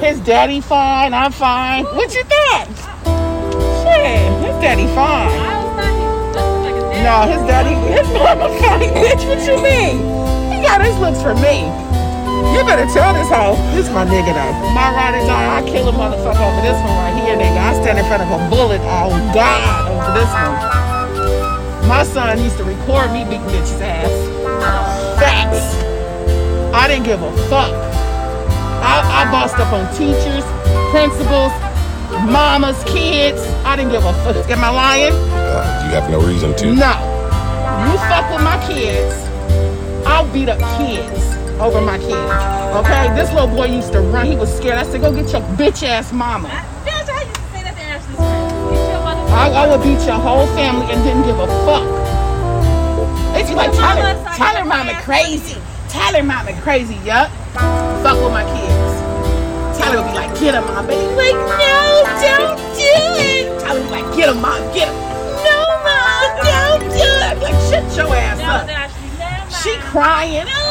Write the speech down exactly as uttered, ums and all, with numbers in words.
His daddy fine, I'm fine. What you thought? Shit, his daddy fine. No, his daddy, his mama fine, bitch. What you mean? He got his looks for me. You better tell this hoe. This my nigga though. My ride or die, I kill a motherfucker over this one right here, nigga. I stand in front of a bullet, oh God, over this one. My son used to record me beating bitch's ass. Facts. I didn't give a fuck. I, I bossed up on teachers, principals, mamas, kids. I didn't give a fuck. Am I lying? Uh, you have no reason to. No. You fuck with my kids, I'll beat up kids over my kids. Okay? This little boy used to run. He was scared. I said, go get your bitch ass mama. I used to say that to Ashley's friends. Get your mother. I, I would beat your whole family and didn't give a fuck. They be like, Tyler, Tyler mama crazy. Tyler mama crazy, yup. Fuck with my kids. Tyler would be like, get him, mom. But he's like, no, don't do it. Tyler would be like, get him, mom, get him. No, mom, don't do it. I'd be like, shut your ass up. She crying. Oh,